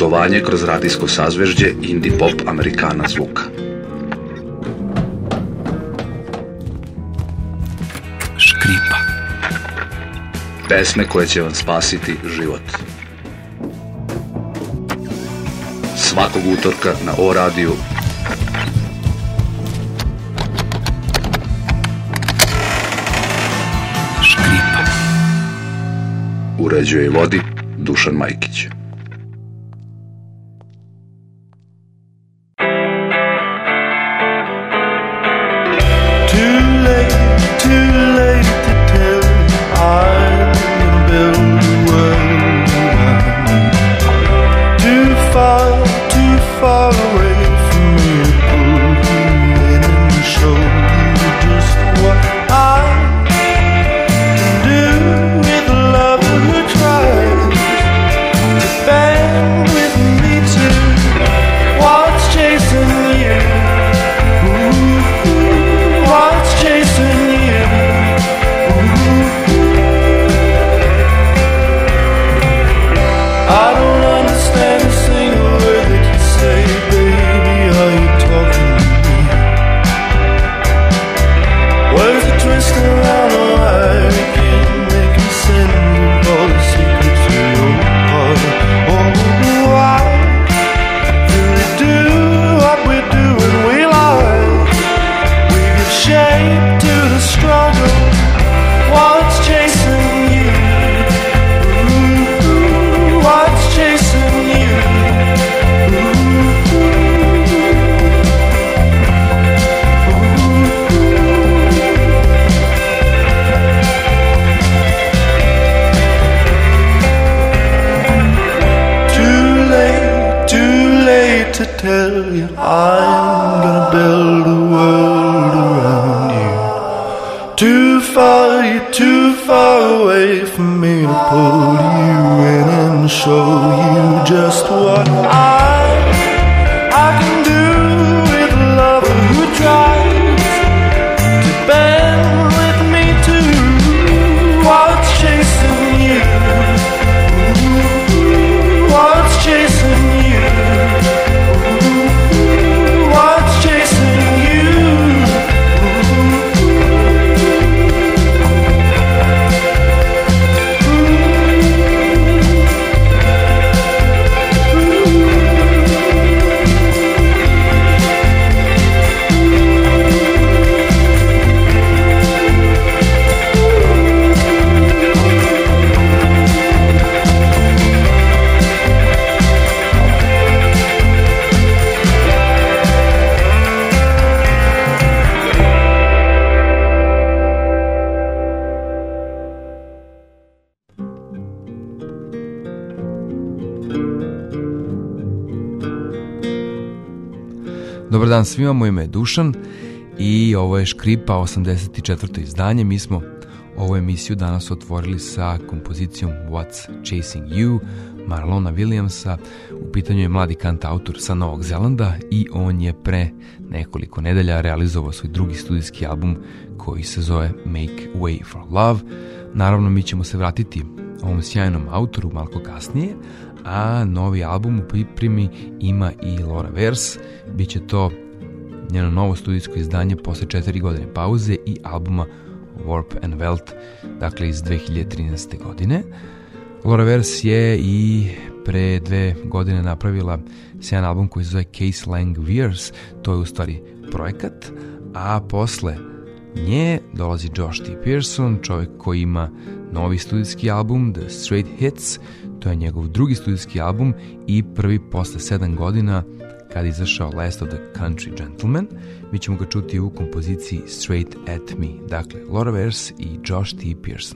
Putovanje kroz radijsko sazvežđe indie pop Amerikana zvuka. Škripa. Pesme koje će vam spasiti život. Svakog utorka na O radiju. Škripa. Uređuje i vodi Dušan Majkić. Dobar dan svima, moje ime je Dušan i ovo je Škripa, 84. izdanje. Mi smo ovu emisiju danas otvorili sa kompozicijom What's Chasing You Marlona Williamsa. U pitanju je mladi kantautor sa Novog Zelanda i on je pre nekoliko nedelja realizovao svoj drugi studijski album koji se zove Make Way for Love. Naravno, mi ćemo se vratiti ovom sjajnom autoru malko kasnije, a novi album u pripremi ima i Laura Vers. Biće to njeno novo studijsko izdanje posle 4 godine pauze i albuma Warp and Welt, dakle iz 2013. godine. Laura Vers je i pre 2 godine napravila sjajan album koji se zove Case Lang Veers, to je u stvari projekat, a posle nje dolazi Josh T. Pearson, čovjek koji ima novi studijski album The Straight Hits, to je njegov drugi studijski album i prvi posle 7 godina kad je izašao Last of the Country Gentlemen. Mi ćemo ga čuti u kompoziciji Straight at Me, dakle Laura Vers i Josh T. Pearson.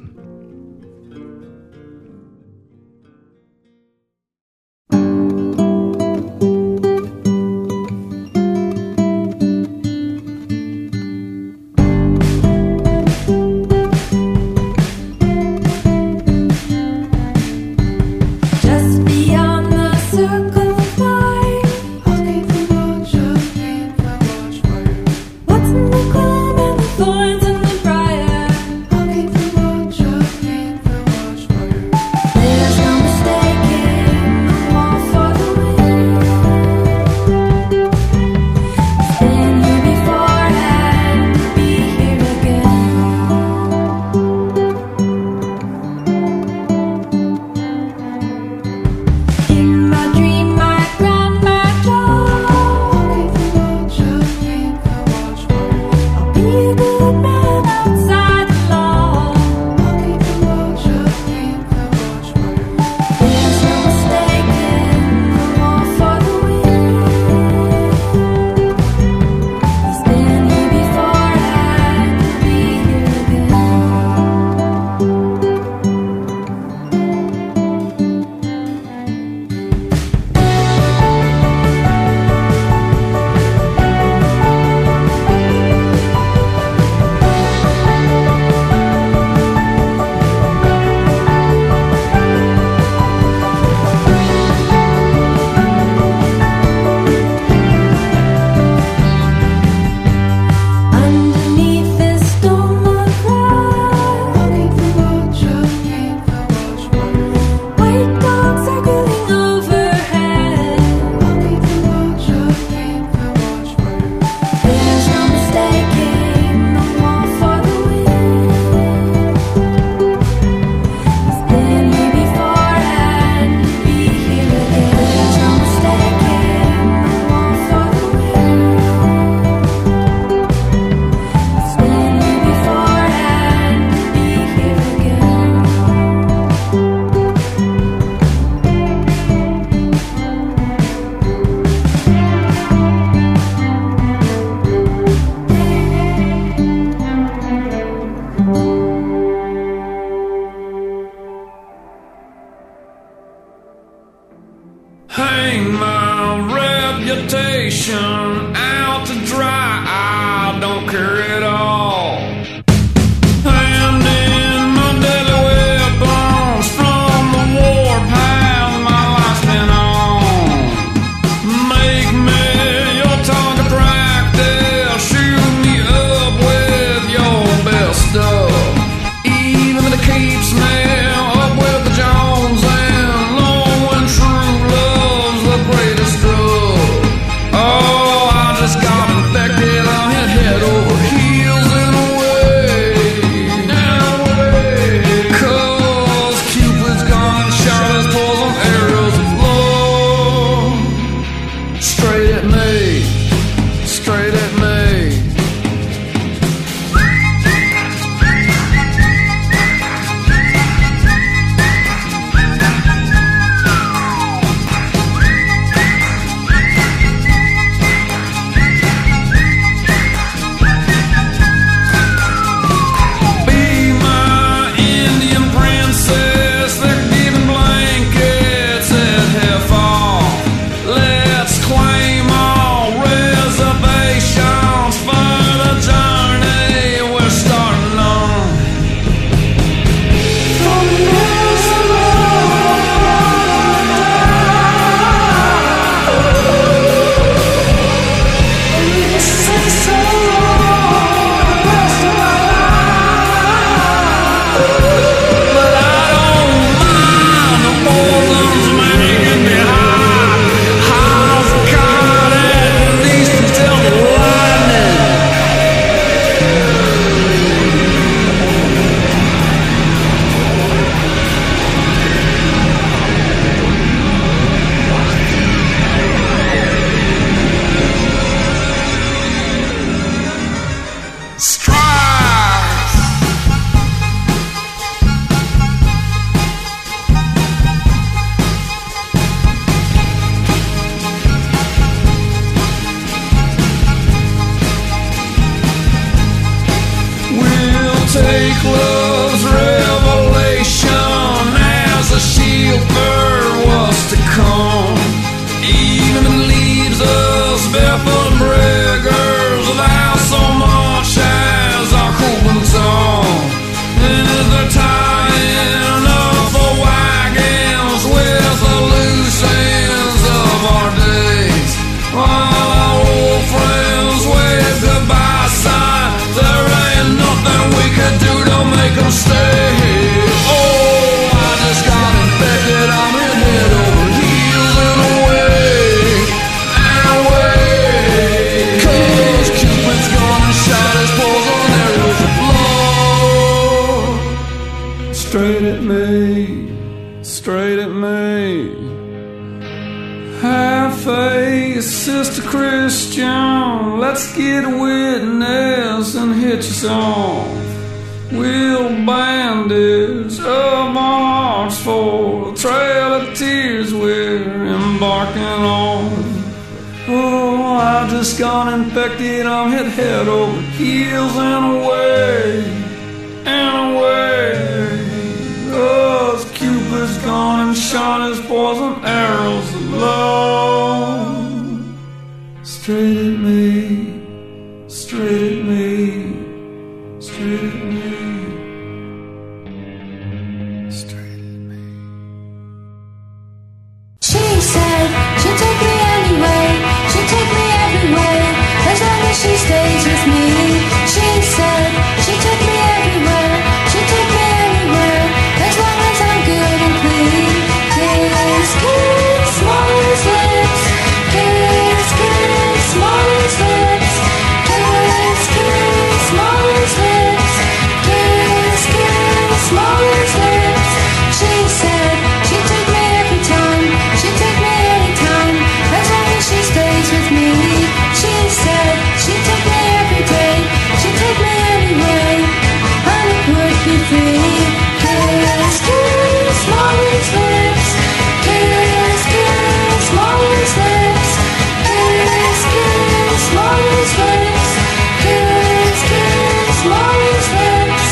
What's in the gloom and the thorns and the briar? I'll keep the watch. strikes. We'll take love's revelation as a shield for what's to come. Even leaves us barefoot breakers without so much as our open tongue. And if they're tying up the wagons with the loose ends of our days, while our old friends wave goodbye sign, there ain't nothing we could do to make them stay. Oh, I just got infected, I'm in head over heels and away, cause Cupid's gone and shot his poison arrows of blood. Straight at me, straight at me. Half-face, Sister Christian, let's get a witness and hitch us off. We'll bandage a march for the trail of tears we're embarking on. Oh, I just got infected, I'm hit head over heels and away, and away. Oh, Cupid's gone and shot his poison arrows of love. Straight at me, straight at me, straight at me. She said she'd take me anyway, she'd take me everywhere, as long as she stays with me. She said she'd take me everywhere, she'd take me anywhere, as long as I'm good and clean. Kiss, kiss, Molly's lips. Kiss, kiss, Molly's lips. Kiss, kiss, Molly's lips. Kiss, kiss, Molly's lips. She said she'd take me every time, she'd take me anytime, as long as she stays with me. She said she'd take me every day, she'd take me anyway, and it would be free. Kiss, kiss, Molly's lips. Kiss, kiss, Molly's lips. Kiss, kiss, Molly's lips. Kiss, kiss, Molly's lips.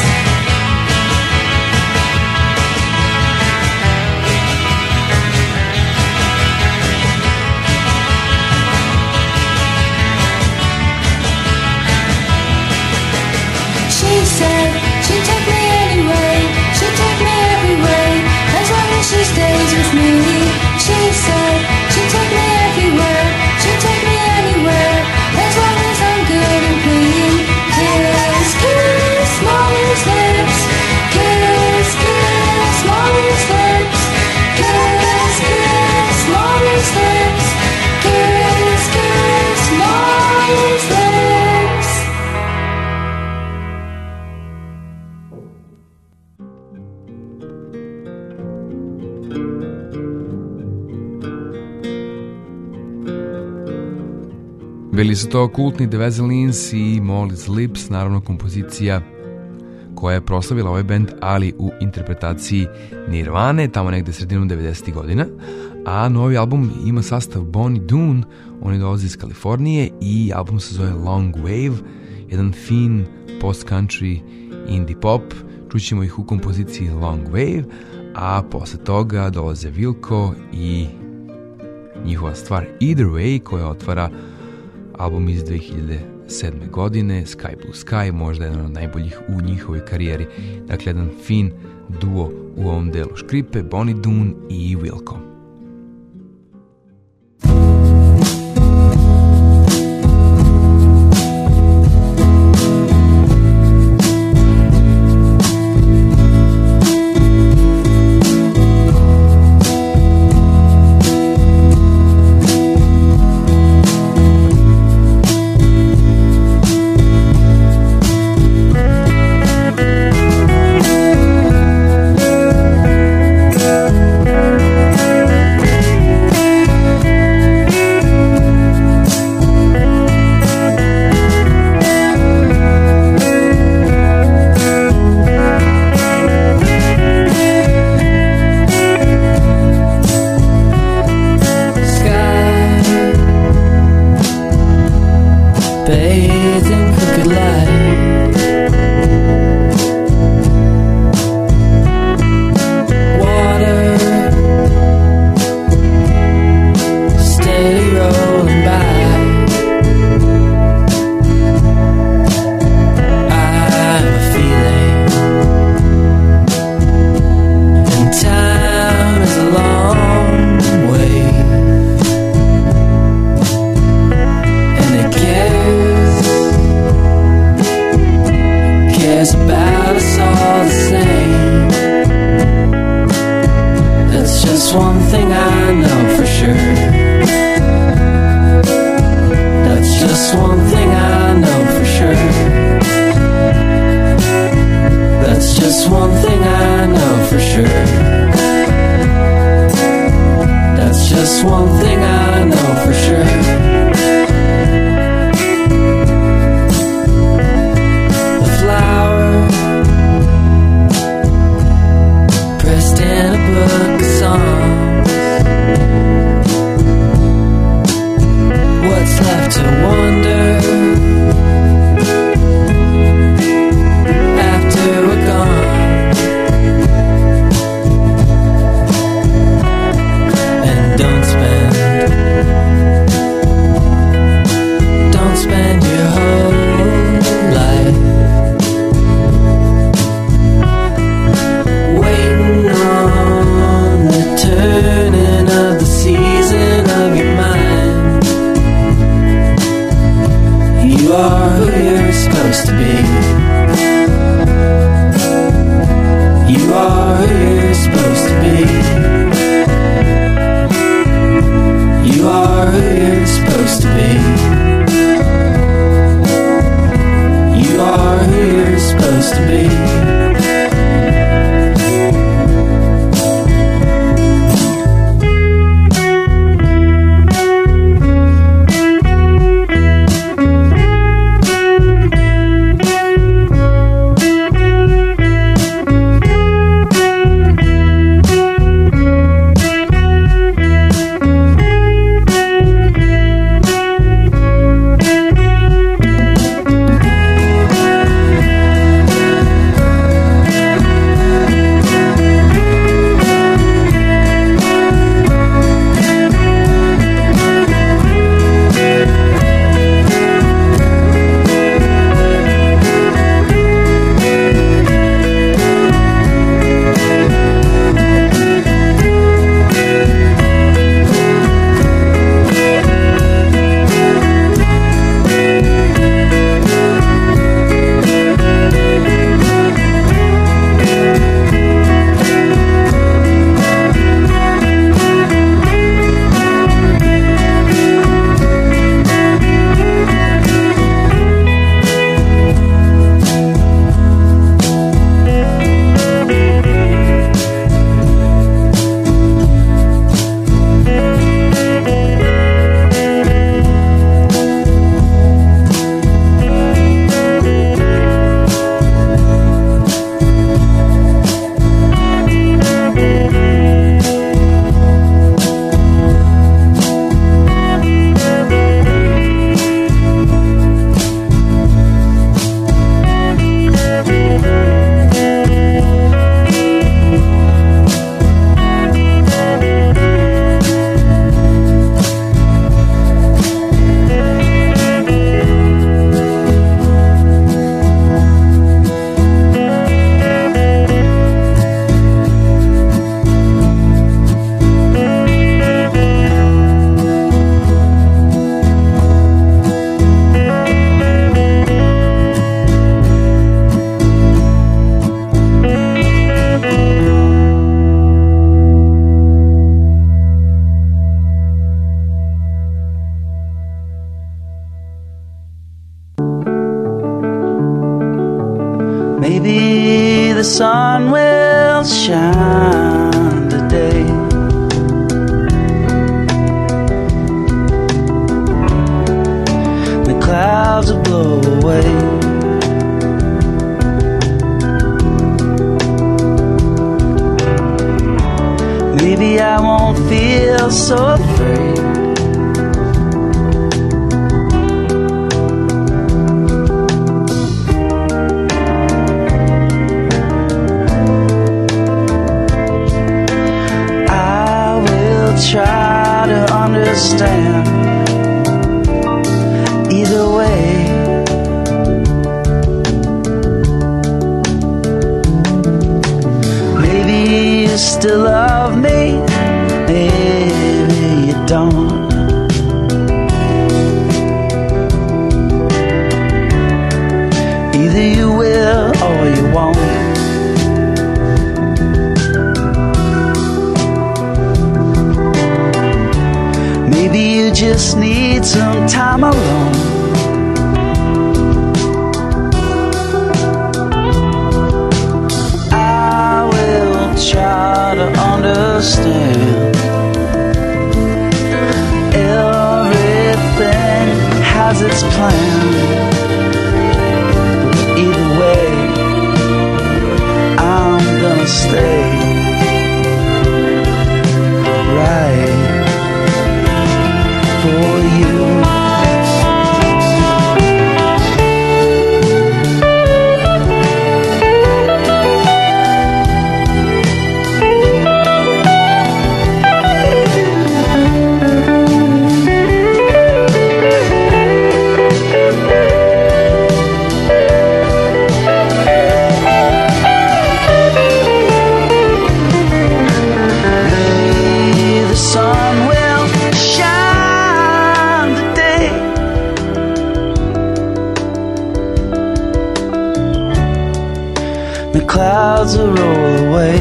She said she'd take me anyway, she'd take me everywhere, as long as she stays with me. She said she'd take me everywhere, she'd take me anywhere, as long as I'm good and clean. Kiss, kiss, Molly's lips. Kiss, kiss, Molly's lips. Kiss, kiss, Molly's lips. Kiss, kiss, Molly's lips. Bili su to kultni The Vaselines i Molly's Lips, naravno kompozicija koja je proslavila ovaj band, ali u interpretaciji Nirvane, tamo negde sredinom 90. godina. A novi album ima sastav Bonnie Doon, oni dolaze iz Kalifornije i album se zove Long Wave, jedan fin post-country indie pop. Čućemo ih u kompoziciji Long Wave, a posle toga dolaze Wilco i njihova stvar Either Way koja otvara album iz 2007. godine, Sky Blue Sky, možda jedan od najboljih u njihovoj karijeri. Dakle, jedan fin duo u ovom delu škripe, Bonnie Doon i Wilco. it's about us all the same. That's just one thing I know for sure. That's just one thing I know for sure. That's just one thing I know for sure. That's just one thing I know for sure. The flower pressed in a book of songs. What's left to wonder after we're gone? And don't spend your whole life waiting on the turning of the season of your mind. You are who you're supposed to be. You are who you're supposed to be. You are who you're supposed to be. You are who you're supposed to be. Maybe the sun will shine today. The clouds will blow away. Maybe I won't feel so afraid. Try to understand either way. Maybe you still love me, maybe you don't. Either you will or just need some time alone. I will try to understand. Everything has its plan. Either way, I'm gonna stay right for you. Clouds will roll away.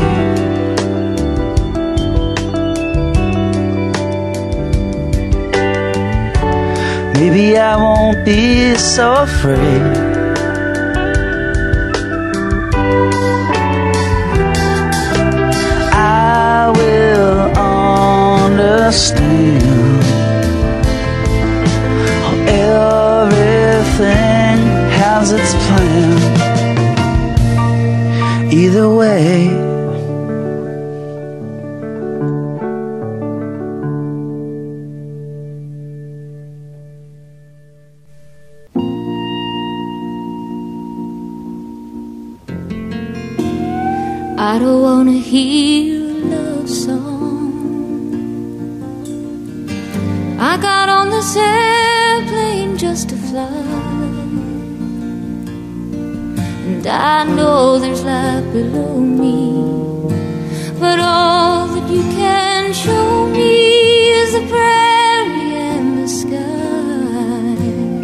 Maybe I won't be so afraid. I will understand. Everything has its plan. Either way, I don't wanna hear a love song. I got on this airplane just to fly, and I know there's life below me, but all that you can show me is the prairie and the sky.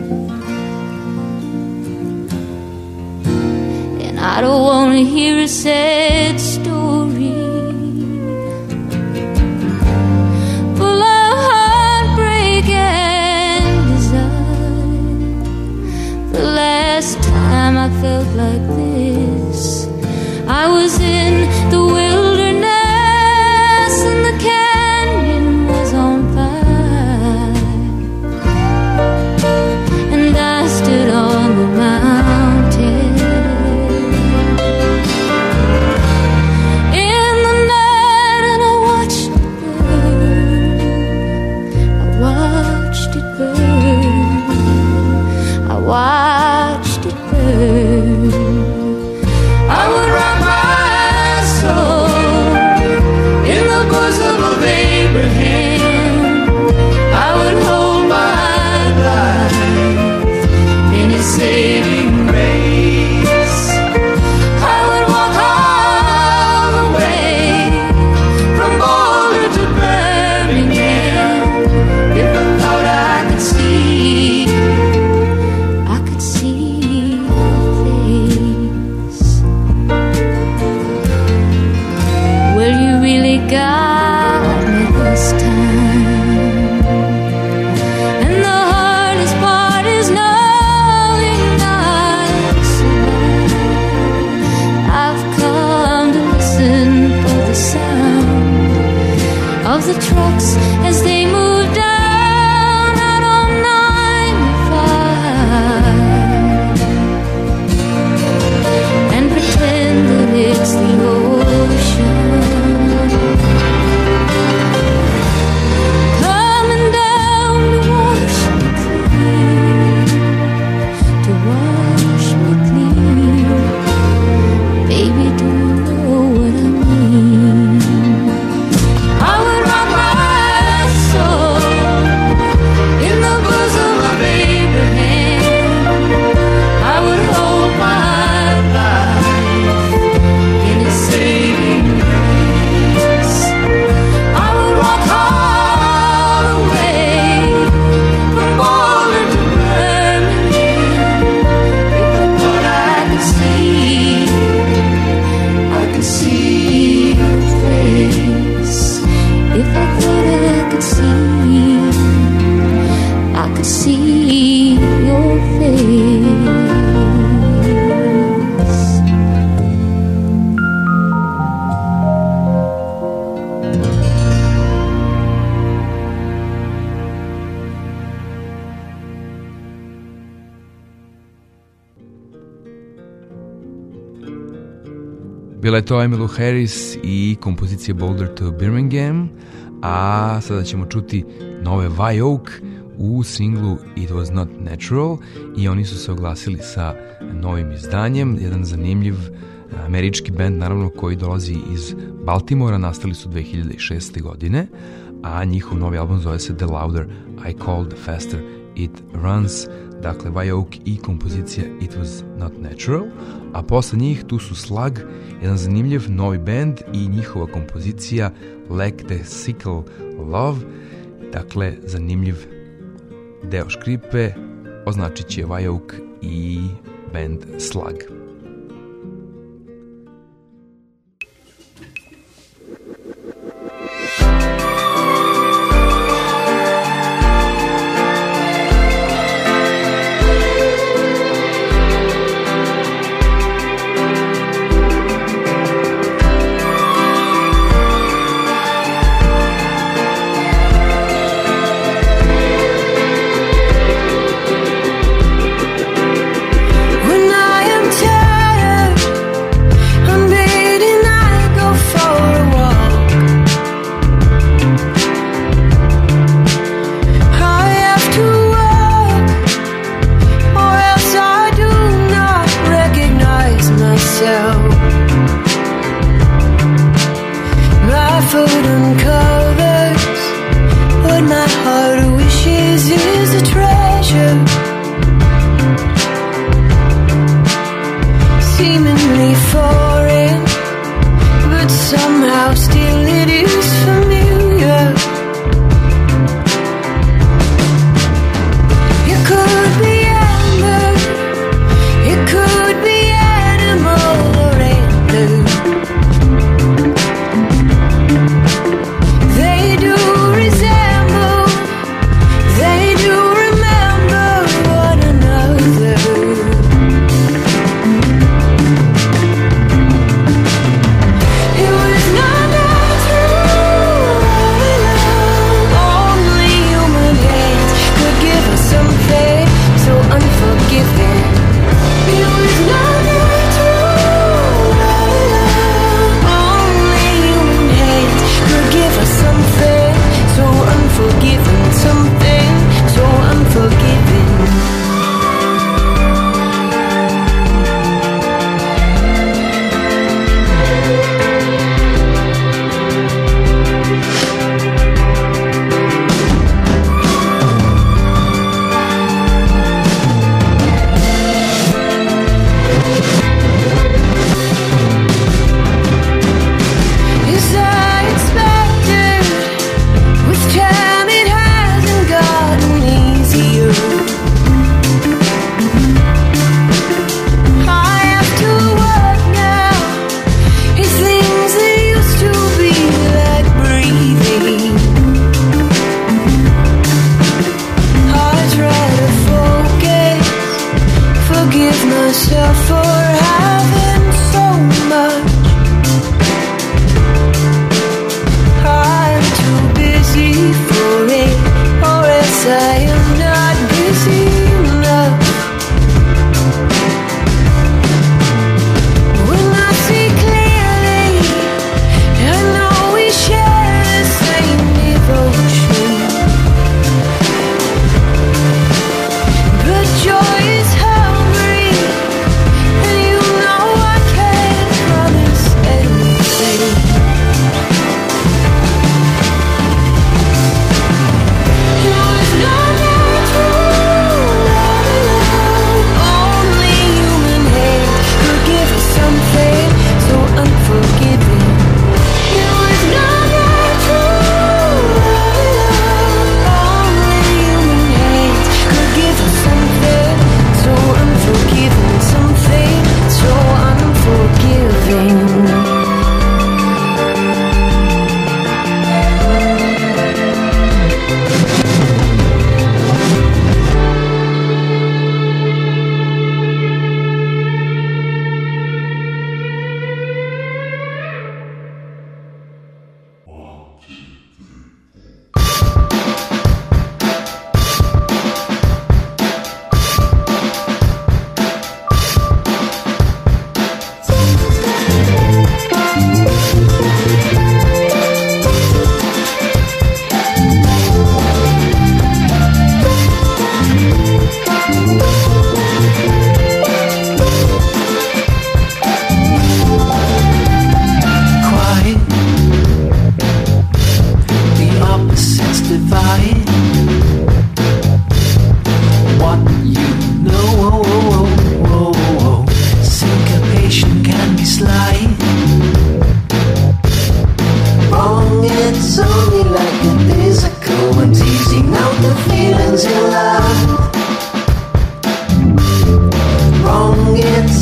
And I don't want to hear a sad story full of heartbreak and desire. The last time I felt like this, I was in the wilderness and the canyon was on fire, and I stood on the mountain in the night and I watched it burn. I watched it burn. I watched it burn. I would rock my soul in the bosom of Abraham. I would hold my life in his saving grace. I would walk all the way from Boulder to Birmingham if I thought I could see your face. Well, you really got me this time, and the hardest part is knowing I'll survive. I've come to listen for the sound of the trucks as they move down out on 95, and pretend that it's the ocean coming down to wash me clean, to wash me clean. Baby, do you know what I mean? I would rock my Bila je to Emmylou Harris i kompozicija Boulder to Birmingham, a sada ćemo čuti nove Wye Oak u singlu It Was Not Natural i oni su se oglasili sa novim izdanjem, jedan zanimljiv američki band, naravno, koji dolazi iz Baltimora, nastali su 2006. godine, a njihov novi album zove se The Louder I Call, The Faster It Runs. Dakle, Wye Oak i kompozicija It Was Not Natural, a posle njih tu su Slug, jedan zanimljiv novi band i njihova kompozicija Like the Sickle Love. Dakle, zanimljiv deo škripe označit će Wye Oak i band Slug. Joy is hungry, and you know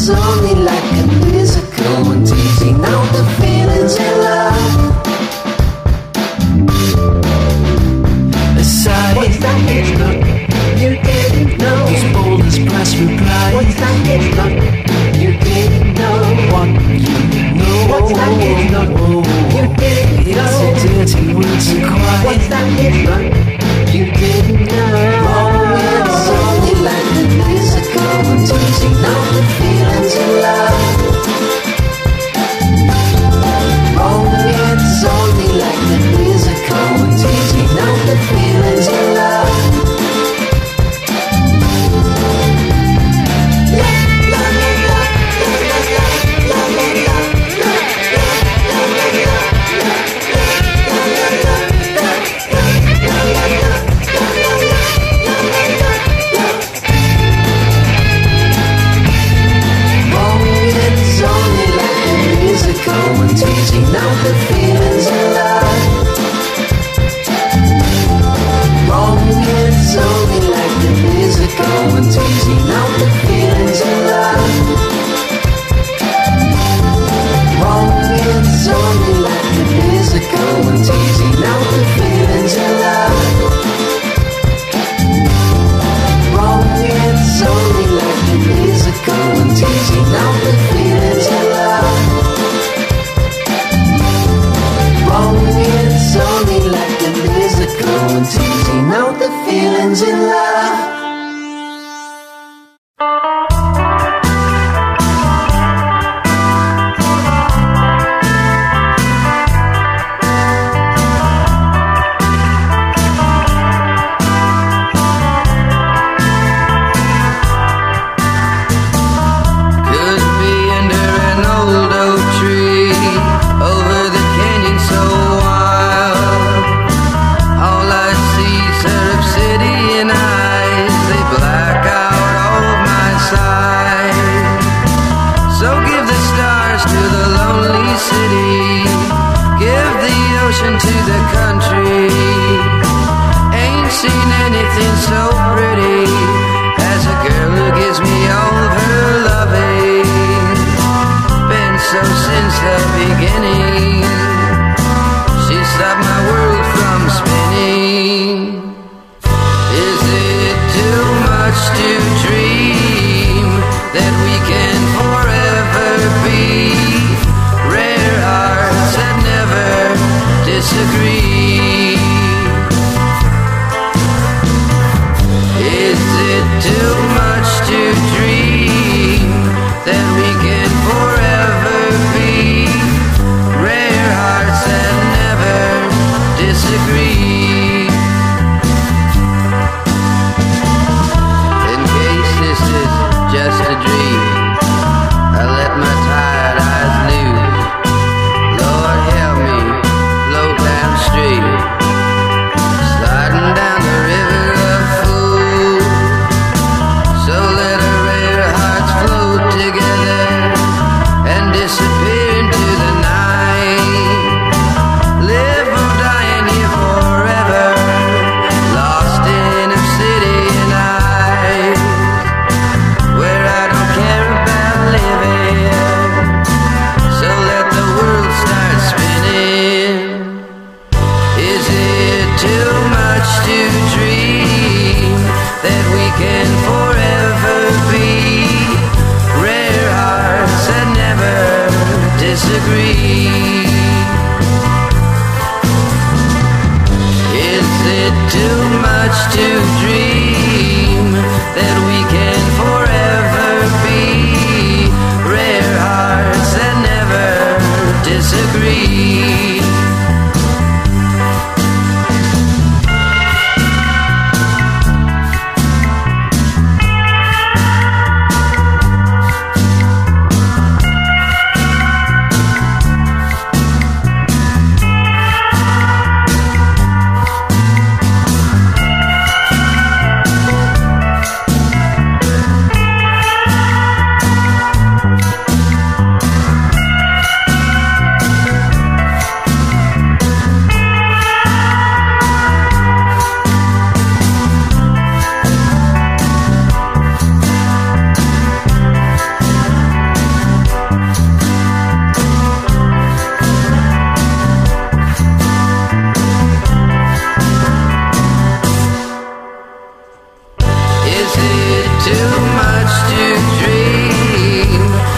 it's only like a musical when teasing out the feelings in love. Aside, what's that? It's not. You didn't know. His boldest press reply. What's that? It's not. You didn't know what you know. What's that? It's not. You didn't know. It's a dirty words and quiet. What's that? It's not. You didn't know. Oh, it's only like the musical when teasing out the feelings in love. Oh, it's only like the musical when teasing out the feelings in love. Teasing out the feelings in love. Wrong, it's only like the physical when teasing out the feelings in love. Wrong, it's only like the physical when teasing out the feelings in love. Wrong, it's only like the physical when teasing out the feelings in love. It's only like the physical when teasing out the feelings in love. To the country, ain't seen anything so pretty as a girl who gives me all of her loving. Been so since the beginning, she stopped my world from spinning. Is it too much to dream that we can forever be rare hearts that never disagree? Is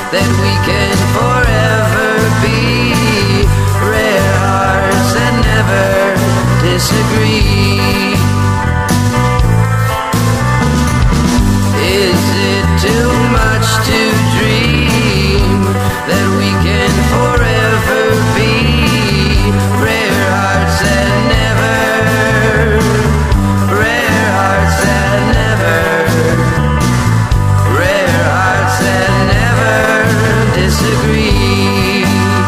that we can forever be rare hearts that never disagree. Is it too much to dream that we can forever be rare hearts that never, rare hearts that never, rare hearts that never disagree?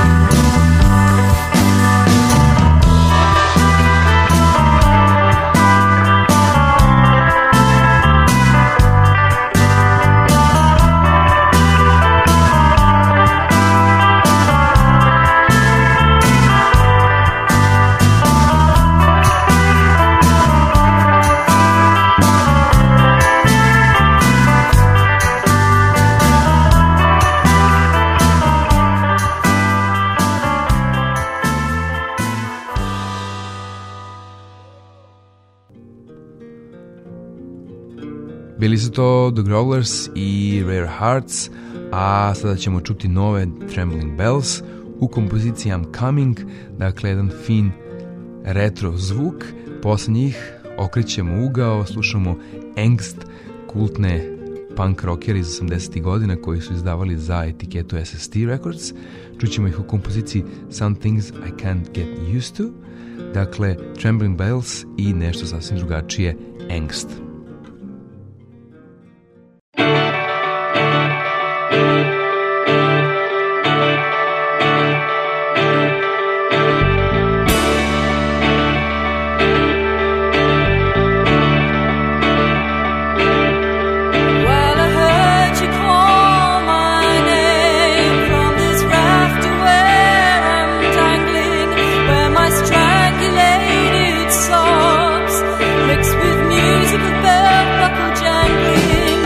Bili su to The Growlers i Rare Hearts, a sada ćemo čuti nove Trembling Bells u kompoziciji I'm Coming, dakle jedan fin retro zvuk. Posle njih okrećemo ugao, slušamo Angst, kultne punk rockere iz 80. godina koji su izdavali za etiketu SST Records. Čućemo ih u kompoziciji Some Things I Can't Get Used To, dakle Trembling Bells i nešto sasvim drugačije, Angst. Strangulated sobs mixed with music of bell buckle jangling.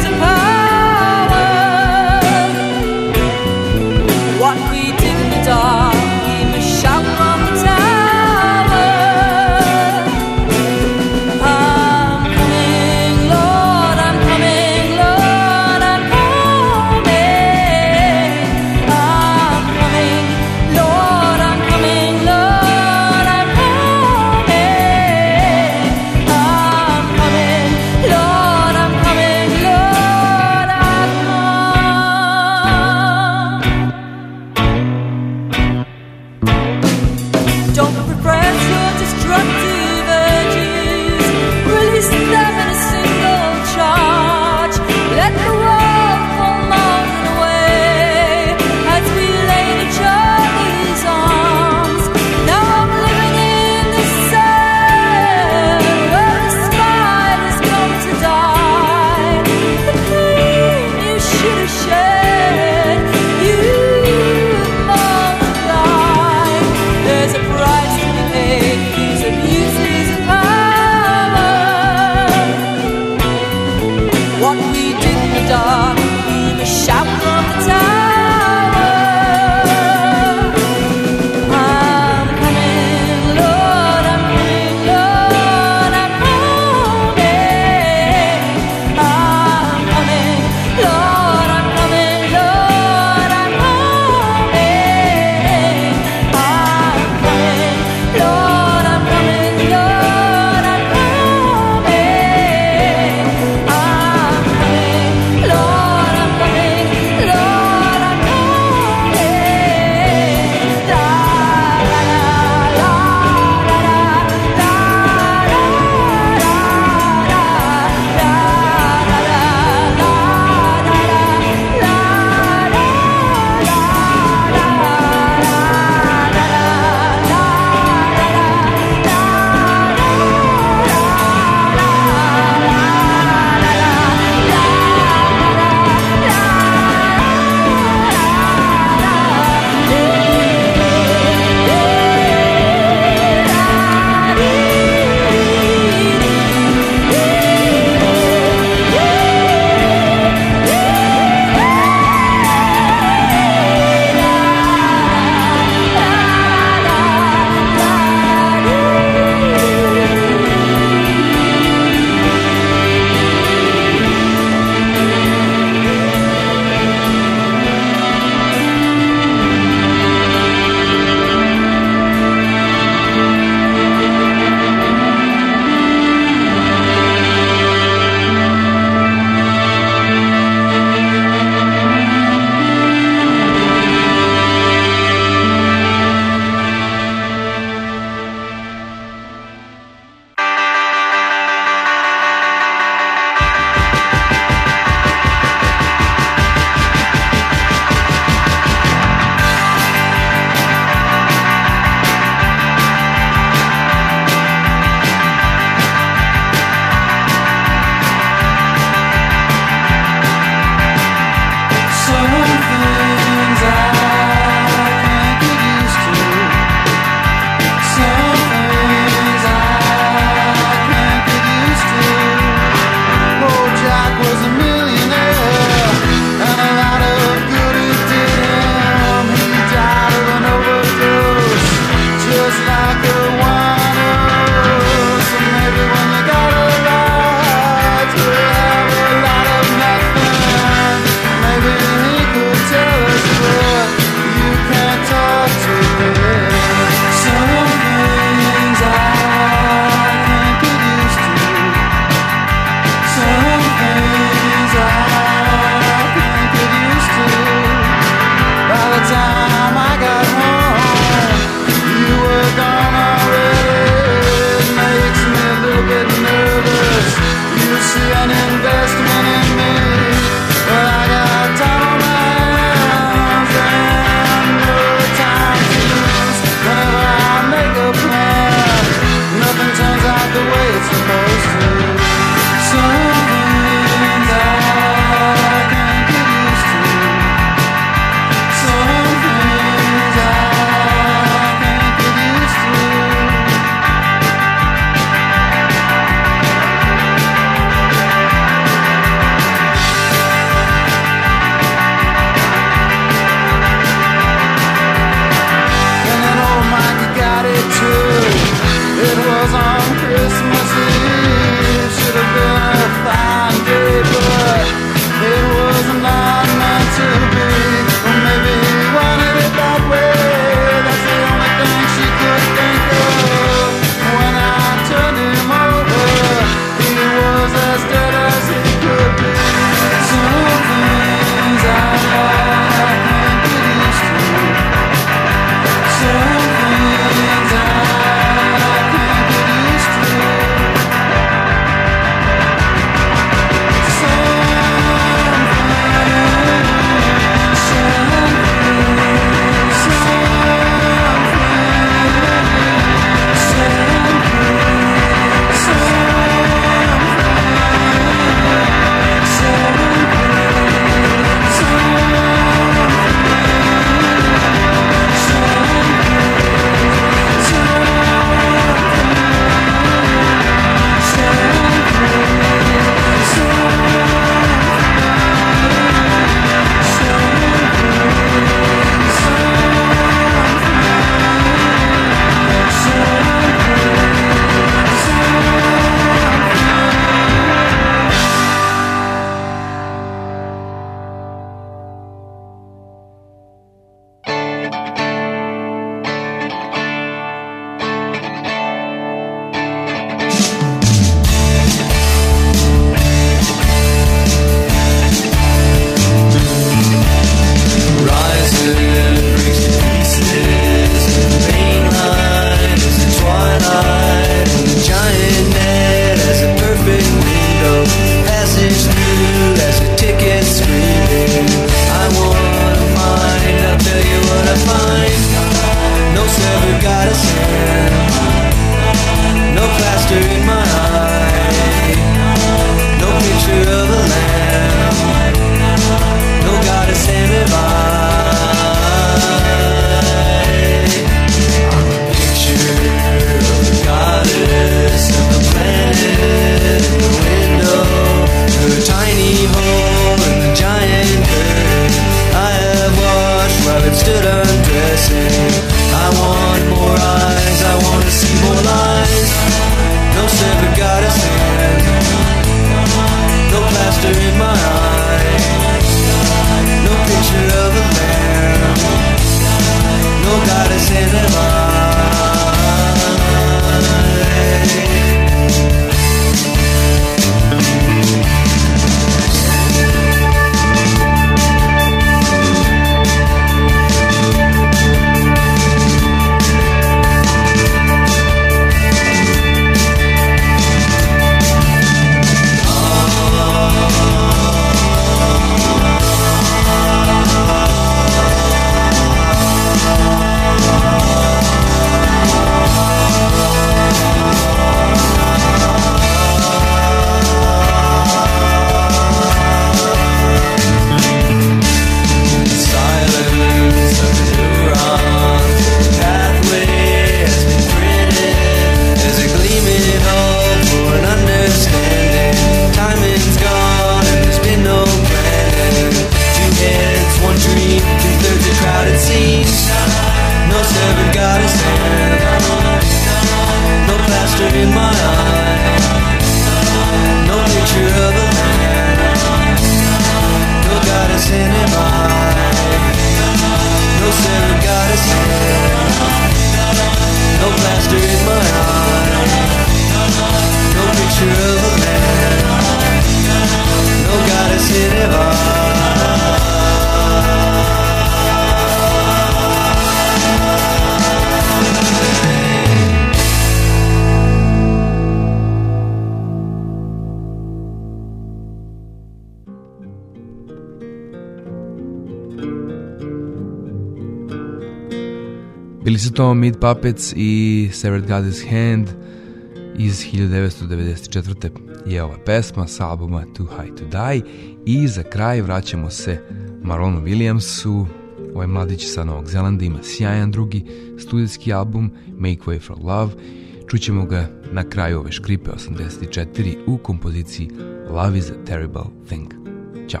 Bili su to Meat Puppets i Severed Goddess Hand iz 1994. je ova pesma sa albuma Too High to Die. I za kraj vraćamo se Marlonu Williamsu. Ovaj mladić sa Novog Zelanda ima sjajan drugi studijski album Make Way for Love. Čućemo ga na kraju ove škripe 84 u kompoziciji Love is a Terrible Thing. Ćao.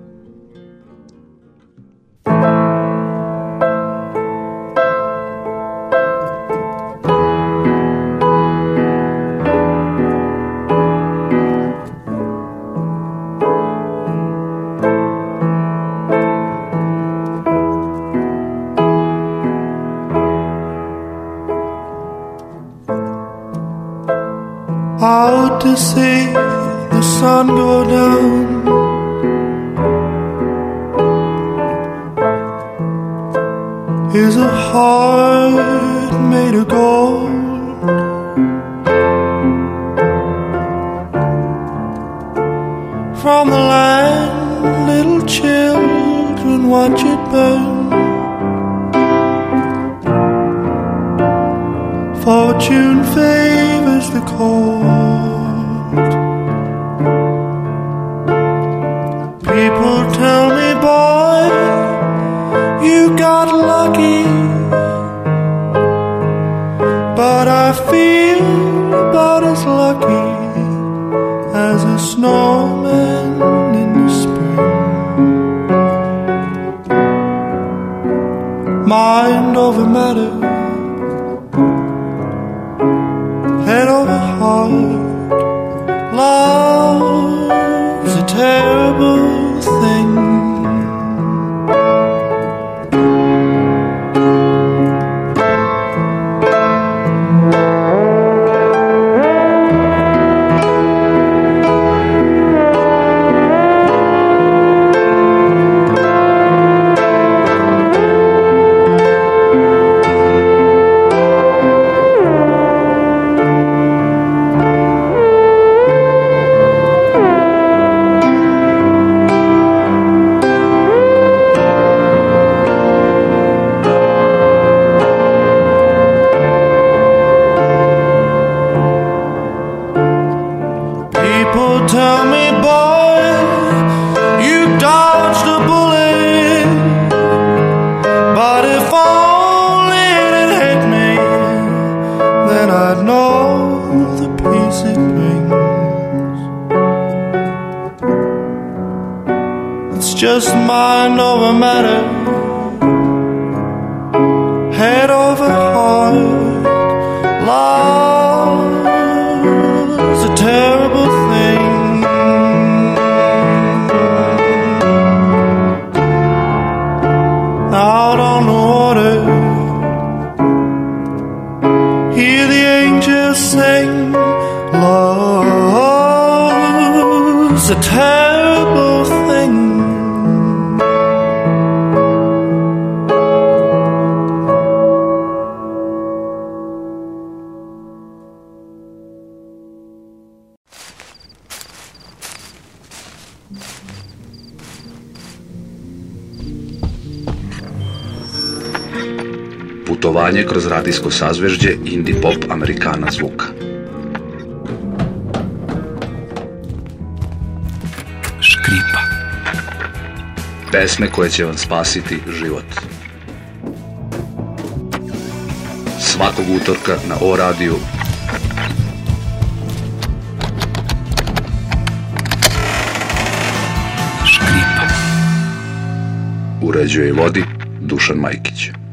Out to see the sun go down, is a heart made of gold. From the land, little children watch it burn. Fortune favors the cold. People tell me, boy, you got lucky, but I feel about as lucky as a snowman in the spring. Mind over matter, head over heart. Love's a terrible thing. Just mind over matter, head over heart. Love's a terrible thing. Out on the water, hear the angels sing. Love's a terrible thing. Putovanje kroz radijsko sazvežđe indie pop Amerikana zvuka. Škripa. Pesme koje će vam spasiti život. Svakog utorka na O radiju. Škripa. Uređuje i vodi Dušan Majkić.